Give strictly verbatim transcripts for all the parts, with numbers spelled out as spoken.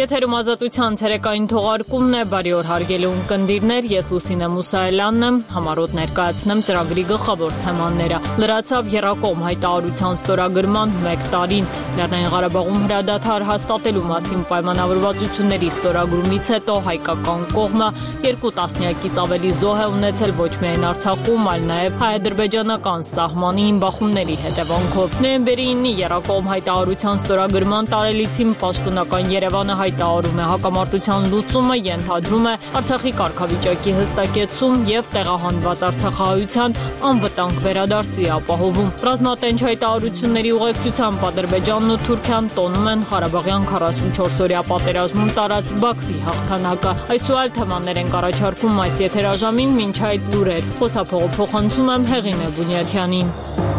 Եթերում ազատության ցերեկային թողարկումն է, բարի օր հարգելի ունկնդիրներ, ես Լուսինե Մուսայելյանն եմ, համառոտ ներկայացնեմ ծրագրի գլխավոր թեմաները։ Լրացավ եռակողմ հայտարարության ստորագրման մեկ տարին, Լեռնային Ղարաբաղում հրադադար հաստատելու մասին պայմանավորվածությունների ստորագրումից հետո հայկական կողմը երկու տասնյակից ավելի զոհ է ունեցել ոչ միայն Արցախում, այլ նաև հայ-ադրբեջանական սահմանի բախումների հետևանքով։ Նոյեմբերի ինը եռակողմ հայտարարության ստորագրման տարելիցին պաշտոնական Երևանը հայտարարում է հակամարտության լուծումը, ենթադրում է Արցախի կարգավիճակի հստակեցում եւ տեղահանված արցախահայության անվտանգ վերադարձի ապահովում։ Ռազմատենչ հայտարարությունների ուղեկցությամբ Ադրբեջանն ու Թուրքիան տոնում են Ղարաբաղյան քառասունչորս օրյա պատերազմում տարած Բաքվի հաղթանակը։ Այս ու այլ թեմաներ են առաջարկում այս եթերաժամին, մինչ այդ լուրեր։ Խոսափողը փոխանցում եմ Հեղինե Բունյաթյանին։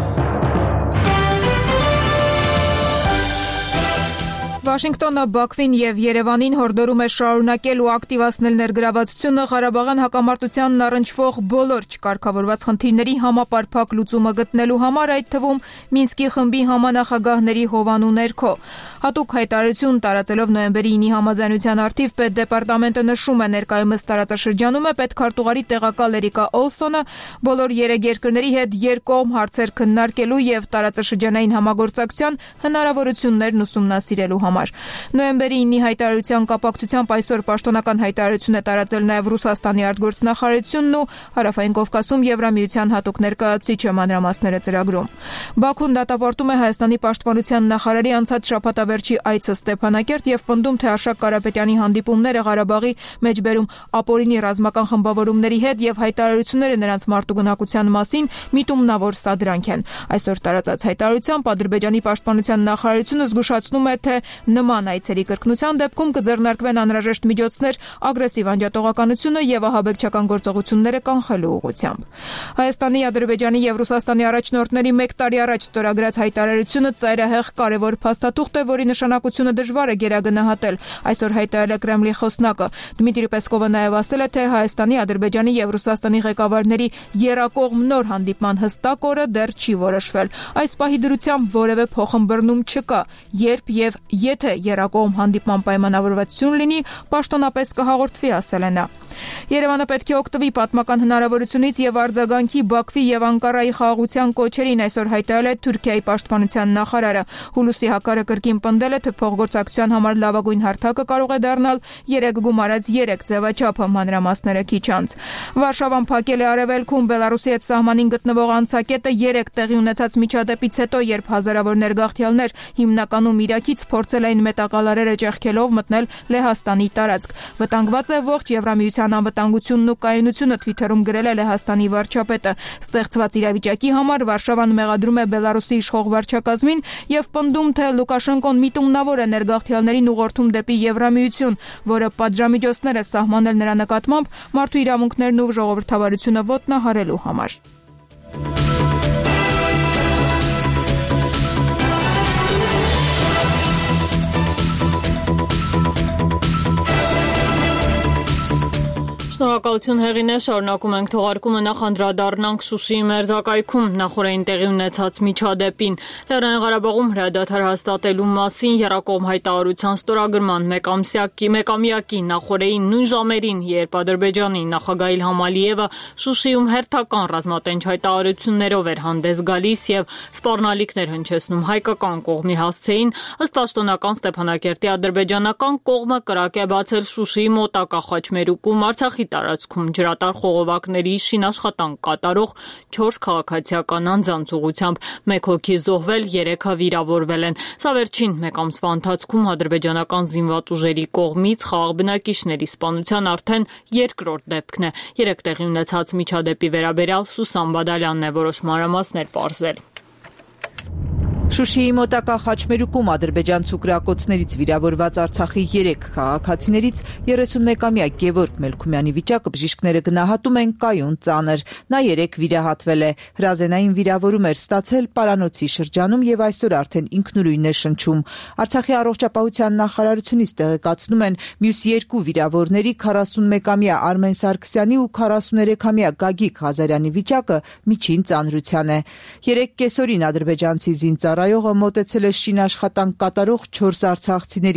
Վաշինգտոնը Բաքվին եւ Երևանին հորդորում է շարունակել ու ակտիվացնել ներգրավվածությունը Ղարաբաղյան հակամարտությանն առնչվող բոլոր չկարգավորված խնդիրների համապարփակ լուծումը գտնելու համար, այդ թվում Մինսկի խմբի համանախագահների հովանու ներքո։ Հատուկ հայտարարություն տարածելով նոյեմբերի ինի համաձայնության առթիվ Պետդեպարտամենտը նշում է ներկայումս տարածաշրջանում է պետքարտուղարի տեղակալ Էրիկա Օլսոնը բոլոր երեք երկրների հետ երկկողմ հարցեր քննարկելու եւ տարածաշրջանային համագործակցության հնարավորություններն ուսումնասիրելու համար։ Նոյեմբերի ինի հայտարարության կապակցությամբ այսօր պաշտոնական հայտարարություն է տարածել նաև Ռուսաստանի արտգործնախարարությունն ու Հարավային Կովկասում Եվրամիության հատուկ ներկայացուցիչը մանրամասները ծրագրում։ Բաքուն դատապարտում է Հայաստանի պաշտպանության նախարարի անցած շաբաթավերջի այցը Ստեփանակերտ եւ պնդում, թե Արշակ Կարապետյանի հանդիպումները Ղարաբաղի մեջբերում ապօրինի ռազմական խմբավորումների հետ եւ հայտարարությունները նրանց մարտուգնակության մասին միտումնավոր սադրանք են։ Այսօր տարածած հայտարարությամբ Ադրբեջանի պաշտպանության նախարարությունը զգուշացնում է, թե նման այցերի կրկնության դեպքում կձեռնարկվեն անհրաժեշտ միջոցներ ագրեսիվ անջատողականությունը եւ ահաբեկչական գործողությունները կանխելու ուղղությամբ։ Հայաստանի, Ադրբեջանի եւ Ռուսաստանի առաջնորդների մեկ տարի առաջ ստորագրած հայտարարությունը ծայրահեղ կարևոր փաստաթուղթ է, որի նշանակությունը դժվար է գերագնահատել։ Այսօր հայտարարել է Կրեմլի խոսնակը Դմիտրի Պեսկովը նաեւ ասել է, թե Հայաստանի, Ադրբեջանի եւ Ռուսաստանի ղեկավարների եռակողմ նոր հանդիպման հստակ օրը դեռ չի որոշվել։ Այս պահի դրությամբ որևէ փոխըմբռնում չկա, երբ եւ եթե եռակողմ հանդիպման պայմանավորվածություն լինի, պաշտոնապես կհաղորդվի, ասել է նա։ Երևանը պետք է օգտվի պատմական հնարավորությունից եւ արձագանքի Բաքվի եւ Անկարայի խաղաղության կոչերին, այսօր հայտարարել է Թուրքիայի պաշտպանության նախարարը։ Հուլուսի Հակարը կրկին պնդել է, թե փոխգործակցության համար լավագույն հարթակը կարող է դառնալ երեք գումարած երեք ձևաչափը, մանրամասները քիչ անց։ Վարշավան փակել է Արևելքում Բելարուսի հետ սահմանին գտնվող անցակետը երեք տեղի ունեցած միջադեպից հետո, երբ հազարավոր ներգաղթյալներ, հիմնականում Իրաքից, փորձել էին մետաղալարերը ճեղքելով մտնել Լեհաստանի տարածք։ Վտանգված է ողջ Եվրամիության անվտանգությունն ու կայունությունը, Թվիթերում գրել է Լեհաստանի վարչապետը։ Ստեղծված իրավիճակի համար Վարշավան մեղադրում է Բելարուսի իշխող վարչակազմին եւ պնդում, թե Լուկաշենկոն միտումնավոր է ներգաղթյալներին ուղղորդում դեպի Եվրամիություն, որը պատժամիջոցներ է սահմանել նրա նկատմամբ մարդու իրավունքներն ու ժողովրդավարությունը ոտնահարելու համար։ Շնորհակալություն Հեղինե, շարունակում ենք թողարկումը, նախ անդրադառնանք Շուշիի մերձակայքում նախորդին տեղի ունեցած միջադեպին։ Լեռնային Ղարաբաղում հրադադար հաստատելու մասին եռակողմ հայտարարության ստորագրման մեկամսյակի մեկամյակի նախորդին նույն ժամերին, երբ Ադրբեջանի նախագահ Իլհամ Ալիևը Շուշիում հերթական ռազմատենչ հայտարարություններով էր հանդես գալիս եւ սպառնալիքներ հնչեցնում հայկական կողմի հասցեին, ըստ պաշտոնական Ստեփանակերտի ադրբեջանական կողմը կրակ է բացել Շուշիի մոտակա Խաչմերուկում Արցախի տարածքում ջրատար խողովակների շինաշխատանք կատարող չորս քաղաքացիական անձանց ուղղությամբ մեկ հոգի զոհվել, երեքը վիրավորվել են։ Սա վերջին մեկ ամսվա ընթացքում ադրբեջանական զինված ուժերի կողմից խաղաղ բնակիչների սպանության արդեն երկրորդ դեպքն է։ Երեք տեղի ունեցած միջադեպի վերաբերյալ Սուսան Բադալյանն է որոշ մանրամասներ պարզել։ Շուշիի մոտակա Խաչմերուկում ադրբեջանցու գրակոծներից վիրավորված Արցախի երեք քաղաքացիներից երեսունմեկամյա Գևորգ Մելքումյանի վիճակը բժիշկները գնահատում են կայուն ծանր։ Նա երեք վիրահատվել է, հրազենային վիրավորում էր ստացել Պարանոցի շրջանում եւ այսօր արդեն ինքնուրույն է շնչում։ Արցախի առողջապահության նախարարությունից տեղեկացնում են մյուս երկու վիրավորների քառասունմեկամյա Արմեն Սարգսյանի ու քառասուներեքամյա Գագիկ Ղազարյանի վիճակը միջին ծանրության է։ Երեք կեսօրին ադրբեջանցի զինծառայողը մոտեցել է շինաշխատանք կատարող չորս արցախցիների,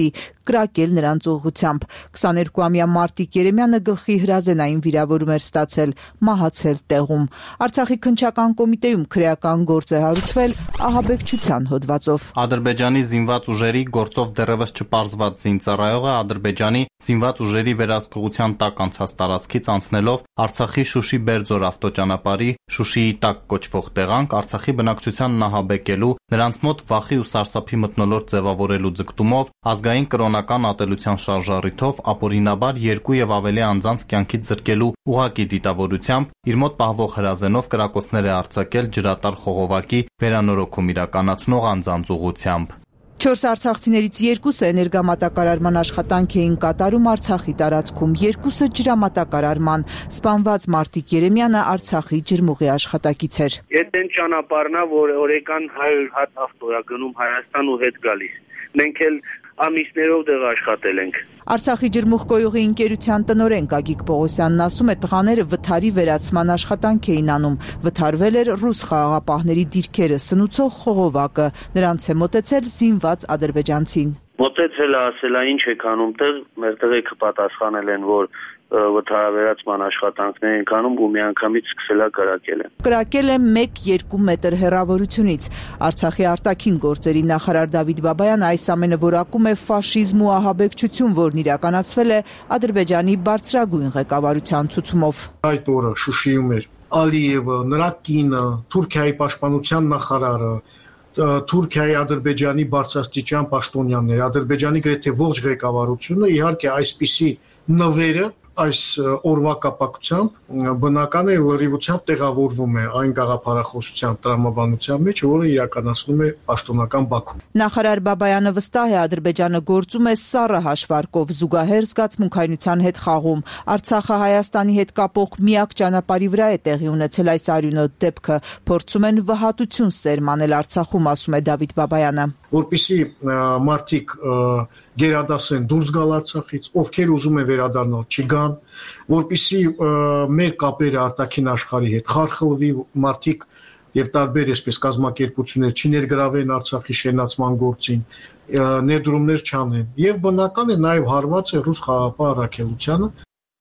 կրակել նրանց ուղղությամբ։ քսաներկուամյա Մարտիկ Երեմյանը գլխի հրազենային վիրավորում էր ստացել, մահացել տեղում։ Արցախի քննչական կոմիտեում քրեական գործ է հարուցվել ահաբեկչության հոդվածով։ Ադրբեջանի զինված ուժերի գործով դեռևս չպարզված զինծառայողը Ադրբեջանի զինված ուժերի վերահսկողության տակ անցած տարածքից անցնելով Արցախի Շուշի-Բերձոր ավտոճանապարհի Շուշիի տակ կոչվող տեղանք Արցախի բնակչությանն ահաբեկելու, նրանց մոտ վախի ու սարսափի մթնոլորտ ձևավորելու ձգտումով, ազգային կրոնական ատելության շարժառիթով, ապօրինաբար երկու եւ ավելի անձանց կյանքից զրկելու ուղղակի դիտավորությամբ, իր մոտ պահվող հրազենով կրակոցներ է արձակել ջրատար խողովակի վերանորոգում իրականացնող անձանց ուղղությամբ։ Չորս արցախցիներից երկուսը էներգամատակարարման աշխատանք էին կատարում Արցախի տարածքում, երկուսը ջրամատակարարման։ Սպանված Մարտիկ Երեմյանը Արցախի ջրմուղի աշխատակից էր։ Այդ այն ճանապարհն է, որ օրական հարյուր հատ ավտո է գնում Հայաստան ու հետ գալիս։ Մենք էլ ամիսներով դեղ աշխատել ենք։ Արցախի ջրմուղ կոյուղի ընկերության տնօրեն Գագիկ Պողոսյանն ասում է, տղաները վթարի վերացման աշխատանք էին անում։ Վթարվել էր ռուս խաղաղապահների դիրքերը սնուցող խողովակը։ Նրանց է մոտեցել զինված ադրբեջանցին։ Մոտեցել է, ասել է, ինչ եք անում տեղ, մեր տղեկը պատասխանել են, որ վթարավերացման աշխատանքներ ենք անում ու միանգամից սկսել է կրակել է։ Կրակել է մեկ-երկու մետր հեռավորությունից։ Արցախի արտաքին գործերի նախարար Դավիթ Բաբայանը այս ամենը որակում է ֆաշիզմ ու ահաբեկչություն, որն իրականացվել է Ադրբեջանի բարձրագույն ղեկավարության ցուցումով։ Այդ օրը Շուշիում էր Ալիևը, նրա կինը, Թուրքիայի պաշտպանության նախարարը, Թուրքիայի Ադրբեջանի բարձրաստիճան պաշտոնյաներ, Ադրբեջանի գրեթե ողջ ղեկավարությունը, իհարկե այսպիսի նվերը այս օրվա կապակցությամբ բնական է լրիվությամբ տեղավորվում է այն գաղափարախոսության տրամաբանության մեջ, որը իրականացնում է պաշտոնական Բաքուն։ Նախարար Բաբայանը վստահ է, Ադրբեջանը գործում է սառը հաշվարկով, զուգահեռ զգացմունքայնության հետ խաղում։ Արցախը Հայաստանի հետ կապող միակ ճանապարհի վրա է տեղի ունեցել այս արյունոտ դեպքը, փորձում են վհատություն սերմանել Արցախում, ասում է Դավիթ Բաբայանը։ Որպեսզի մարդիկ գերադասեն դուրս գալ Արցախից, ովքեր ուզում են վերադառնալ չգան, որպեսզի մեր կապերը արտաքին աշխարհի հետ խարխլվի, մարդիկ եւ տարբեր այսպես կազմակերպություններ չներգրավեն Արցախի շենացման գործին, ներդրումներ չանեն, եւ բնական է նաեւ հարված է ռուս խաղաղապահ առաքելությանը։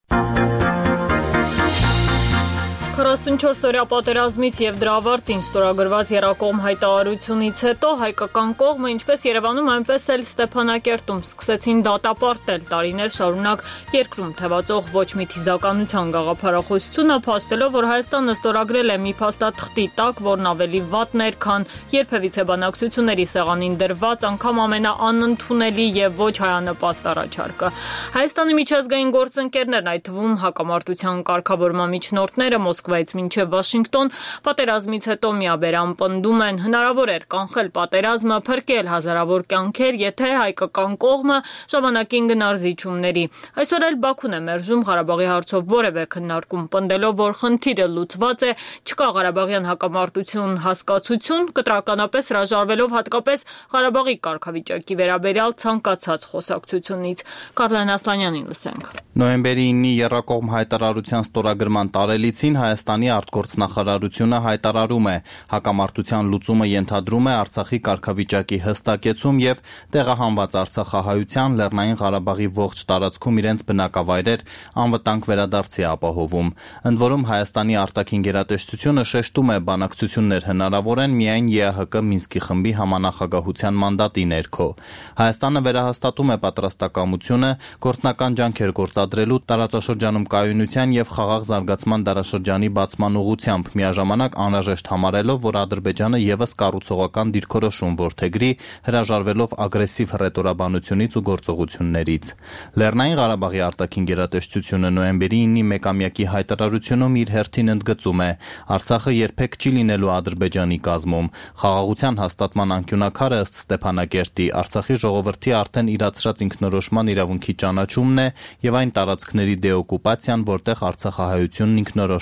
քառասունչորս օրյա պատերազմից եւ դրա ավարտին ստորագրված եռակողմ հայտարարությունից հետո հայկական կողմը ինչպես Երևանում, այնպես էլ Ստեփանակերտում սկսեցին դատապարտել տարիներ շարունակ երկրում թևածող ոչ մի թիզականության գաղափարախոսությունը, փաստելով, որ Հայաստանը ստորագրել է մի փաստաթղթի տակ, որն ավելի վատն էր, քան երբևիցե բանակցությունների սեղանին դրված, անգամ ամենաանընդունելի եւ ոչ հայանպաստ առաջարկը։ Հայաստանի միջազգային գործընկերներն, այդ թվում հակամարտության կարգավորման միջնորդները Մոսկվայից մինչև Վաշինգտոն, պատերազմից հետո միաբերան պնդում են, հնարավոր էր կանխել պատերազմը, փրկել հազարավոր կյանքեր, եթե հայկական կողմը ժամանակին գնար զիջումների։ Այսօր էլ Բաքուն է մերժում Ղարաբաղի հարցով որևէ քննարկում, պնդելով, որ խնդիրը լուծված է, չկա Ղարաբաղյան հակամարտություն հասկացություն, կտրականապես հրաժարվելով հատկապես Ղարաբաղի կարգավիճակի վերաբերյալ ցանկացած խոսակցությունից։ Կարլեն Ասլանյանին լսենք։ Նոյեմբերի ինի եռակողմ հայտարարության ստորագրման տարելիցին Հայաստանի արտգործնախարարությունը հայտարարում է, հակամարտության լուծումը ենթադրում է Արցախի կարգավիճակի հստակեցում եւ տեղահանված արցախահայության Լեռնային Ղարաբաղի ողջ տարածքում իրենց բնակավայրեր անվտանգ վերադարձի ապահովում։ Ընդ որում Հայաստանի արտաքին գերատեսչությունը շեշտում է, բանակցություններ հնարավոր են միայն ԵԱՀԿ Մինսկի խմբի համանախագահության մանդատի ներքո։ Հայաստանը վերահաստատում է պատրաստակամությունը գործնական ջանքեր գործադրելու տարածաշրջանում կայունության եւ խաղաղ զարգացման դարաշրջանի բացման ուղղությամբ, միաժամանակ անհրաժեշտ համարելով, որ Ադրբեջանը եւս կառուցողական դիրքորոշում որդեգրի, հրաժարվելով ագրեսիվ հռետորաբանությունից ու գործողություններից։ Լեռնային Ղարաբաղի արտաքին գերատեսչությունը նոյեմբերի ինի մեկամյակի հայտարարությունում իր հերթին ընդգծում է, Արցախը երբեք չի լինելու Ադրբեջանի կազմում։ Խաղաղության հաստատման անկյունակարը ըստ Ստեփանակերտի Արցախի ժողովրդի արդեն իրացրած ինքնորոշման իրավունքի ճանաչումն է եւ այն տարածքների դեօկուպացիան, որտեղ արցախահայությունն ինքնորոշվել է։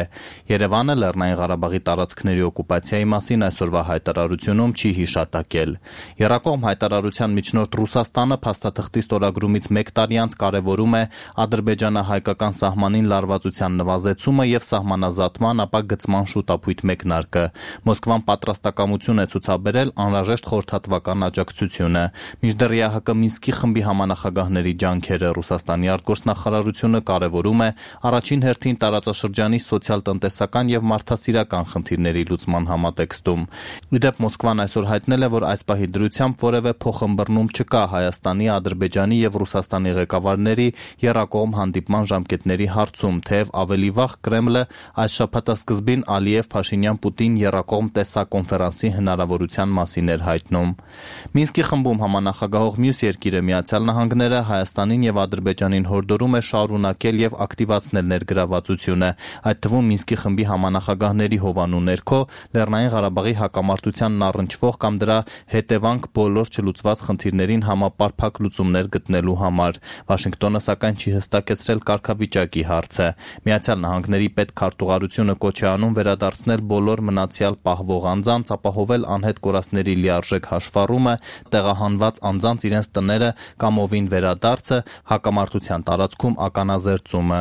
Երևանը Լեռնային Ղարաբաղի տարածքների օկուպացիայի մասին այսօրվա հայտարարությունում չի հիշատակել։ Եռակողմ հայտարարության միջնորդ Ռուսաստանը փաստաթղթի ստորագրումից մեկ տարի անց կարևորում է ադրբեջանա-հայկական սահմանին լարվածության նվազեցումը եւ սահմանազատման, ապա գծման շուտապույտ մեկնարկը։ Մոսկվան պատրաստակամություն է ցուցաբերել անհրաժեշտ խորհրդատվական աջակցությունը։ Մինչդեռ ԵԱՀԿ Մինսկի խմբի համանախագահների ջանքերը Ռուսաստանի արտգործնախարարությունը կարևորում է առաջին հերթին տարածաշրջանի սոցիալ-տնտեսական եւ մարդասիրական խնդիրների լուծման համատեքստում։ Ի դեպ Մոսկվան այսօր հայտնել է, որ այս պահի դրությամբ որևէ փոխըմբռնում չկա Հայաստանի, Ադրբեջանի եւ Ռուսաստանի ղեկավարների եռակողմ հանդիպման ժամկետների հարցում, թեև ավելի վաղ Կրեմլը այս շաբաթասկզբին Ալիև-Փաշինյան-Պուտին եռակողմ տեսակոնֆերանսի հնարավորության մասին էր հայտնում։ Մինսկի խմբում համանախագահող մյուս երկիրը Միացյալ Նահանգները Հայաստանին եւ Ադրբեջանին հորդորում է շարունակել եւ ակտիվացնել ներգրավվածությունը, այդ թվում Մինսկի խմբի համանախագահների հովանու ներքո Լեռնային Ղարաբաղի հակամարտությանն առնչվող կամ դրա հետևանք բոլոր չլուծված խնդիրներին համապարփակ լուծումներ գտնելու համար։ Վաշինգտոնը սակայն չի հստակեցրել կարգավիճակի հարցը։ Միացյալ Նահանգների պետքարտուղարությունը կոչ է անում վերադարձնել բոլոր մնացյալ պահվող անձանց, ապահովել անհետ կորածների լիարժեք հաշվառումը, տեղահանված անձանց իրենց տները կամովին վերադարձը, հակամարտության տարածքում ականազերծումը։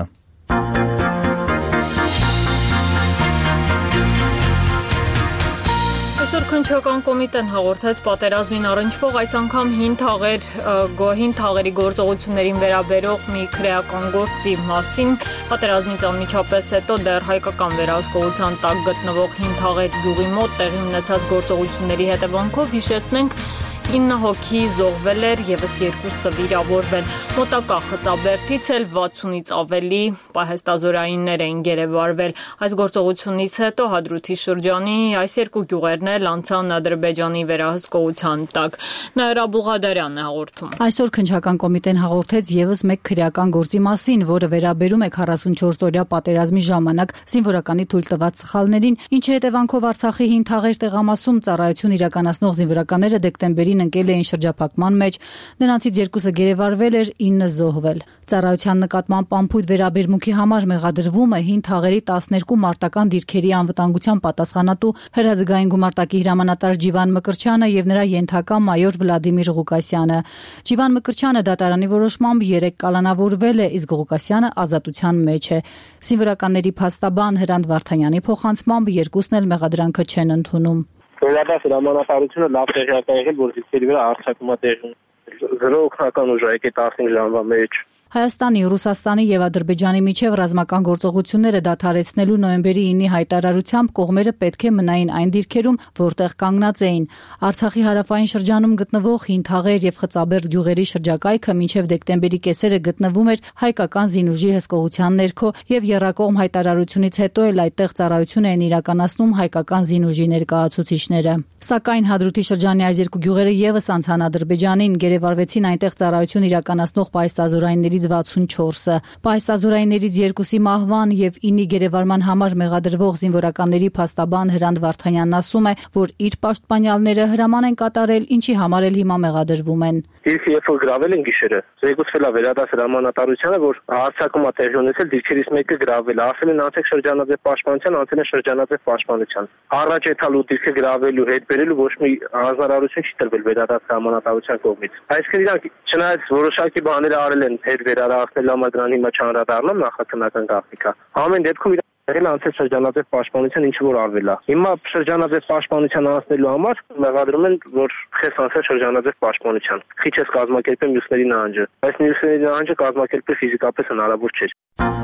Այսօր քննչական կոմիտեն հաղորդեց պատերազմին առնչվող այս անգամ հին թաղեր, հին թաղերի գործողություններին վերաբերող մի քրեական գործի մասին։ Պատերազմից անմիջապես հետո դեռ հայկական վերահսկողության տակ գտնվող հին թաղեր գյուղի մոտ տեղի ունեցած գործողությունների հետևանքով հիշեցնենք ինը հոգի զոհվել էր, եւս երկուսը վիրավորվել։ Մոտակա Խծաբերդից էլ վաթսունից ավելի պահեստազորայիններ էին գերեվարվել։ Այս գործողությունից հետո Հադրութի շրջանի այս երկու գյուղերն էլ անցան Ադրբեջանի վերահսկողության տակ։ Նաիրա Բուղադարյանն է հաղորդում։ Այսօր քննչական կոմիտեն հաղորդեց եւս մեկ քրեական գործի մասին, որը վերաբերում է քառասունչորս-օրյա պատերազմի ժամանակ զինվորականի թույլ տված սխալներին, ինչի հետևանքով Արցախի հին թաղեր տեղամասում ծառայություն իրականացնող զինվորականները դեկտեմբերի ընկել էին շրջափակման մեջ, նրանցից երկուսը գերեվարվել էր, ինը զոհվել։ Ծառայության նկատմամբ անփույթ վերաբերմունքի համար մեղադրվում է հին թաղերի տասներկու մարտական դիրքերի անվտանգության պատասխանատու հրաձգային գումարտակի հրամանատար Ջիվան Մկրչյանը եւ նրա ենթակա մայոր Վլադիմիր Ղուկասյանը։ Ջիվան Մկրչյանը դատարանի որոշմամբ երեք կալանավորվել է, իսկ Ղուկասյանը ազատության մեջ է։ Զինվորականների փաստաբան Հրանտ Վարդանյանի փոխանցմամբ երկուսն էլ մեղադրանքը չեն ընդունում։ Վերադարձ հրամանատարությունը լավ տեղյակ է եղել, որ դիպերի վրա արձակումա տեղի զրո օգնական ուժ է եկել տասնհինգ ժամվա մեջ։ Հայաստանի, Ռուսաստանի եւ Ադրբեջանի միջև ռազմական գործողությունները դադարեցնելու նոյեմբերի ինի հայտարարությամբ կողմերը պետք է մնային այն դիրքերում, որտեղ կանգնած էին։ Արցախի հարավային շրջանում գտնվող հին թաղեր եւ Խծաբերդ գյուղերի շրջակայքը մինչև դեկտեմբերի կեսերը գտնվում էր հայկական զինուժի հսկողության ներքո եւ եռակողմ հայտարարությունից հետո էլ այդտեղ ծառայություն էին իրականացնում հայկական զինուժի ներկայացուցիչները։ Սակայն Հադրութի շրջանի այս երկու գյուղերը եւս անցան Ադրբեջանին, գերեվարվեցին այնտեղ ծառայություն իրականացնող պահեստազորայինների վաթսունչորսը։ Պահեստազորայիններից երկուսի մահվան եւ ինի գերեվարման համար մեղադրվող զինվորականների փաստաբան Հրանտ Վարդանյանն ասում է, որ իր պաշտպանյալները հրաման են կատարել, ինչի համար էլ հիմա մեղադրվում են։ Իսկ երբ որ գրավել են գիշերը, զեկուցվել է վերադաս հրամանատարությանը, որ հարձակումա տեղի ունեցել, դիրքերից մեկը գրավել է, ասել են անցեք շրջանաձև պաշտպանության, անցել են շրջանաձև պաշտպանության։ Առաջ եթալու դիրքը գրավելու հետ բերելու ոչ մի հանրահարություն չի տրվել վերադաս հրամանատարության կողմից։ Այսինքն իրանք չնայած որոշակի բաներ արել են հետ վերադարձնել, համար դրան հիմա չանդրադառնամ նախաքննական գաղտնիքա։ Ամեն դեպքում եղել անցել շրջանաձև պաշտպանության ինչ որ արվել է։ Հիմա շրջանաձև պաշտպանության անցնելու համար մեղադրում են, որ խես անցել շրջանաձև պաշտպանության։ Քիչ էս կազմակերպել մյուսների նահանջը։ Այս մյուսների նահանջը կազմակերպել ֆիզիկապես հնարավոր չէ։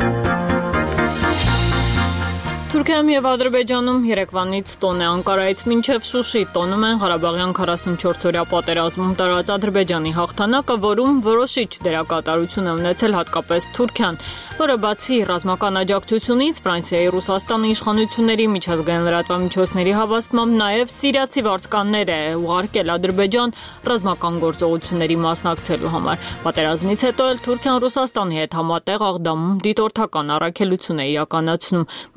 Թուրքիայում եւ Ադրբեջանում երեկվանից տոն է, Անկարայից մինչև Շուշի տոնում են Ղարաբաղյան քառասունչորս-օրյա պատերազմում տարած Ադրբեջանի հաղթանակը, որում որոշիչ դերակատարություն է ունեցել հատկապես Թուրքիան, որը բացի ռազմական աջակցությունից Ֆրանսիայի, Ռուսաստանի իշխանությունների միջազգային լրատվամիջոցների հավաստմամբ նաեւ սիրիացի վարձկաններ է ուղարկել Ադրբեջան ռազմական գործողությունների մասնակցելու համար։ Պատերազմից հետո էլ Թուրքիան Ռուսաստանի հետ համատեղ Աղդամում դիտորդական առաքելություն է իրականացնում։ Մեկ ազգ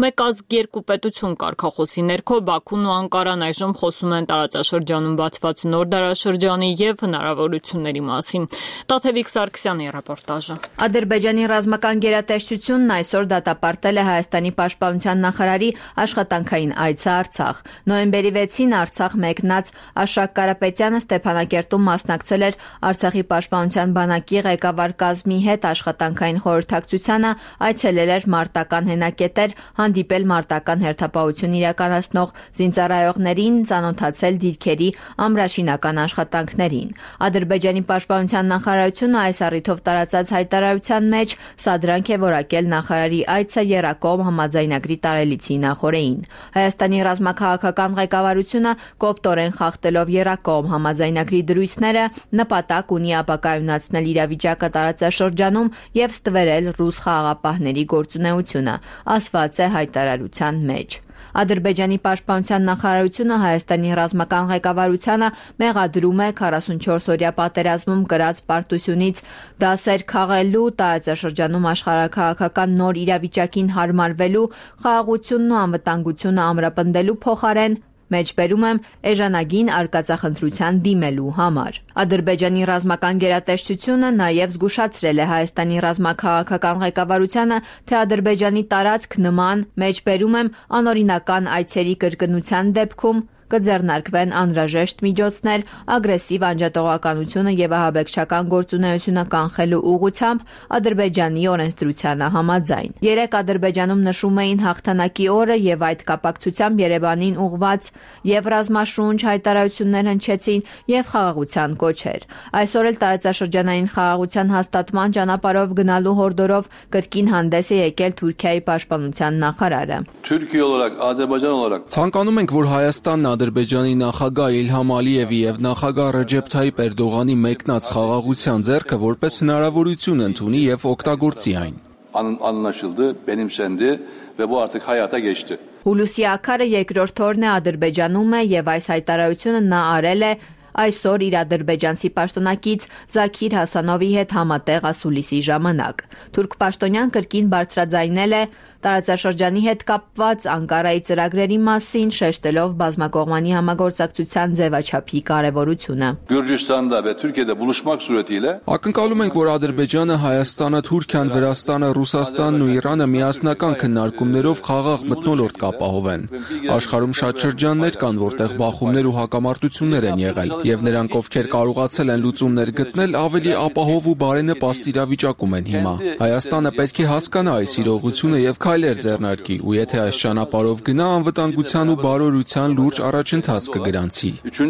երկու պետություն կարգախոսի ներքո Բաքուն ու Անկարան այժմ խոսում են տարածաշրջանում բացված նոր դարաշրջանի եւ հնարավորությունների մասին։ Տաթևիկ Սարգսյանի ռեպորտաժը։ Ադրբեջանի ռազմական գերատեսչությունն այսօր դատապարտել է Հայաստանի պաշտպանության նախարարի աշխատանքային այցը Արցախ։ Նոյեմբերի վեցին Արցախ մեկնած Աշակ Կարապետյանը Ստեփանակերտում մասնակցել էր Արցախի պաշտպանության բանակի ղեկավար կազմի հետ աշխատանքային խորհրդակցությանը, այցելել էր մարտական հենակետեր, հանդիպել մարտական հերթապահություն իրականացնող զինծառայողներին, ծանոթացել դիրքերի ամրաշինական աշխատանքներին։ Ադրբեջանի պաշտպանության նախարարությունը այս առիթով տարածած հայտարարության մեջ սադրանք է որակել նախարարի այցը եռակողմ համաձայնագրի տարելիցի նախօրեին։ Հայաստանի ռազմաքաղաքական ղեկավարությունը կոպտորեն խախտելով եռակողմ համաձայնագրի դրույթները նպատակ ունի ապակայունացնել իրավիճակը տարածաշրջանում եւ ստվերել ռուս խաղաղապահների գործունեությունը, ասված է հայտարարության մեջ։ Ադրբեջանի պաշտպանության նախարարությունը Հայաստանի ռազմական ղեկավարությանը մեղադրում է քառասունչորս-օրյա պատերազմում կրած պարտությունից դասեր քաղելու, տարածաշրջանում աշխարհաքաղաքական նոր իրավիճակին հարմարվելու, խաղաղությունն ու անվտանգությունը ամրապնդելու փոխարեն մեջբերում եմ էժանագին արկածախնդրության դիմելու համար։ Ադրբեջանի ռազմական գերատեսչությունը նաև զգուշացրել է Հայաստանի ռազմաքաղաքական ղեկավարությանը, թե Ադրբեջանի տարածք նման մեջբերում եմ անօրինական այցերի կրկնության դեպքում կձեռնարկվեն անհրաժեշտ միջոցներ ագրեսիվ անջատողականությունը եւ ահաբեկչական գործունեությունը կանխելու ուղղությամբ Ադրբեջանի օրենսդրությանը համաձայն։ Երեկ Ադրբեջանում նշում էին հաղթանակի օրը եւ այդ կապակցությամբ Երևանին ուղված եւ ռազմաշունչ հայտարարություններ հնչեցին եւ խաղաղության կոչեր։ Այսօր էլ տարածաշրջանային խաղաղության հաստատման ճանապարհով գնալու հորդորով կրկին հանդես է եկել Թուրքիայի պաշտպանության նախարարը։ Թուրքիա olarak, Ադրբեջան olarak ցանկանում ենք, որ Հայաստանն Ադրբեջանի նախագահ Իլհամ Ալիևի եւ նախագահ Ռեջեփ Թայիփ Էրդողանի մեկնած խաղաղության ձեռքը որպես հնարավորություն ընդունի եւ օգտագործի այն։ Anlaşıldı, benimsendi ve bu artık hayata geçti. Հուլիսի աքարը երկրորդ օրն է Ադրբեջանում է եւ այս հայտարարությունը նա արել է այսօր իր ադրբեջանցի պաշտոնակից Զաքիր Հասանովի հետ համատեղ ասուլիսի ժամանակ։ Թուրք պաշտոնյան կրկին բարձրաձայնել է տարածաշրջանի հետ կապված Անկարայի ծրագրերի մասին, շեշտելով բազմակողմանի համագործակցության ձևաչափի կարևորությունը։ Gürcistan'da ve Türkiye'de buluşmak suretiyle ակնկալում ենք, որ Ադրբեջանը, Հայաստանը, Թուրքիան, Վրաստանը, Ռուսաստանն ու Իրանը միասնական քննարկումներով խաղաղ մթնոլորտ կապահովեն։ Աշխարհում շատ շրջաններ կան, որտեղ բախումներ ու հակամարտություններ են եղել, եւ նրանք, ովքեր կարողացել են լուծումներ գտնել, ավելի ապահով ու բարենպաստ իրավիճակում են հիմա։ Հայաստանը պետք է հասկանա այս իրողությունը եւ քայլեր ձեռնարկի, ու եթե այս ճանապարհով գնա, անվտանգության ու բարօրության լուրջ առաջընթաց կգրանցի։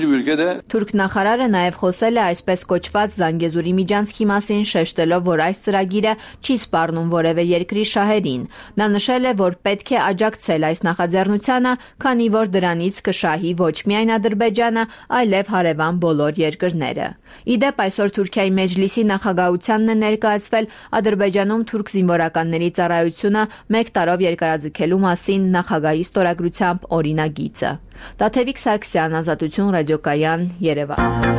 Թուրք նախարարը նաև խոսել է այսպես կոչված Զանգեզուրի միջանցքի մասին, շեշտելով, որ այս ծրագիրը չի սպառնում որևէ երկրի շահերին։ Նա նշել է, որ պետք է աջակցել այս նախաձեռնությանը, քանի որ դրանից կշահի ոչ միայն Ադրբեջանը, այլև հարևան բոլոր երկրները։ Իդեպ այսօր Թուրքիայի Մեջլիսի նախագահությանն է ներկայացվել Ադրբեջանում թուրք զինվորականների ծառայությունը մեկ տարով երկարաձգելու մասին նախագահի ստորագրությամբ օրինագիծը։ Տաթևիկ Սարգսյան, Ազատություն ռադիոկայան, Երևան։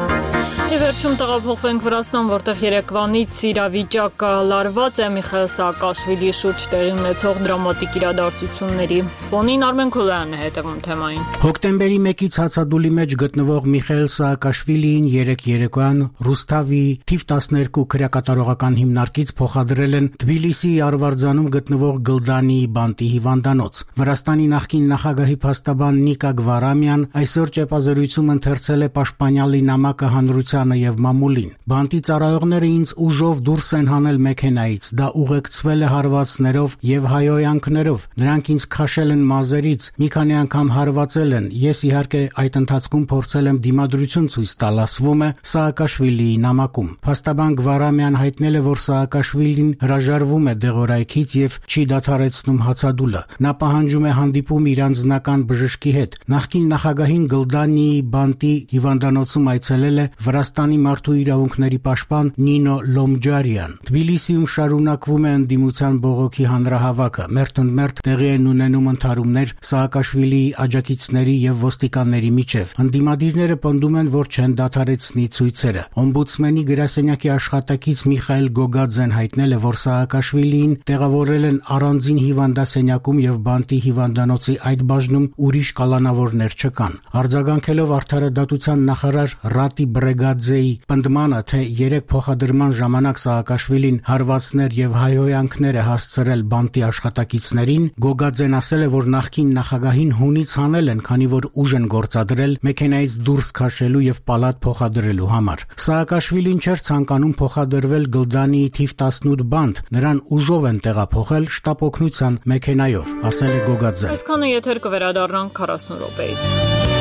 Վերջում տեղափոխվենք Վրաստան, որտեղ երեկվանից իրավիճակը լարված է Միխայել Սաակաշվիլիի շուրջ տեղի ունեցող դրամատիկ իրադարձությունների ֆոնին։ Արմեն Քոլոյանն է հետևում թեմային։ Հոկտեմբերի մեկից հացադուլի մեջ գտնվող Միխայել Սաակաշվիլիին երեկ երեկոյան Ռուսթավի թիվ տասներկու քրեակատարողական հիմնարկից փոխադրել են Թբիլիսիի Արվարձանում գտնվող Գլդանի բանտի հիվանդանոց։ Վրաստանի նախկին նախագահի փաստաբան Նիկա Գվարամյան այսօր ճեպազրույցում ընթերցել է պաշտպանյալի նամակը հանրության եւ մամուլին։ Բանտի ծառայողները ինձ ուժով դուրս են հանել մեքենայից, դա ուղեկցվել է հարվածներով եւ հայոյանքներով։ Նրանք ինձ քաշել են մազերից, մի քանի անգամ հարվածել են։ Ես իհարկե այդ ընթացքում փորձել եմ դիմադրություն ցույց տալ, ասվում է Սաակաշվիլիի նամակում։ Փաստաբան Գվարամյան հայտնել է, որ Սաակաշվիլին հրաժարվում է դեղորայքից եւ չի դադարեցնում հացադուլը։ Նա պահանջում է հանդիպում իր անձնական բժշկի հետ։ Նախկին նախագահին Գլդանի բանտի հիվանդանոցում այցելել է Վրաստանի Հայաստանի մարդու իրավունքների պաշտպան Նինո Լոմջարյան։ Թբիլիսիում շարունակվում է ընդդիմության բողոքի հանրահավաքը։ Մերթընդմերթ տեղի են ունենում ընդհարումներ Սաակաշվիլիի աջակիցների եւ ոստիկանների միջև։ Ընդդիմադիրները պնդում են, որ չեն դադարեցնի ցույցերը։ Օմբուդսմենի գրասենյակի աշխատակից Միխայել Գոգաձեն հայտնել է, որ Սաակաշվիլիին տեղավորել են առանձին հիվանդասենյակում եւ բանտի հիվանդանոցի այդ բաժնում ուրիշ կալանավորներ չկան։ Արձագանքելով արդարադատության նախարար Ռատի Բրեգաձեի պնդմանը, թե երեք փոխադրման ժամանակ Սաակաշվիլին հարվածներ եւ հայհոյանքներ է հասցրել բանտի աշխատակիցներին, Գոգաձեն ասել է, որ նախկին նախագահին հունից հանել են, քանի որ ուժ են գործադրել մեքենայից դուրս քաշելու եւ պալատ փոխադրելու համար։ Սաակաշվիլին չէր ցանկանում փոխադրվել Գլդանիի թիվ տասնութ բանտ, նրան ուժով են տեղափոխել շտապօգնության մեքենայով, ասել է Գոգաձեն։ Այսքանը եթեր կվերադառնանք քառասուն րոպեից։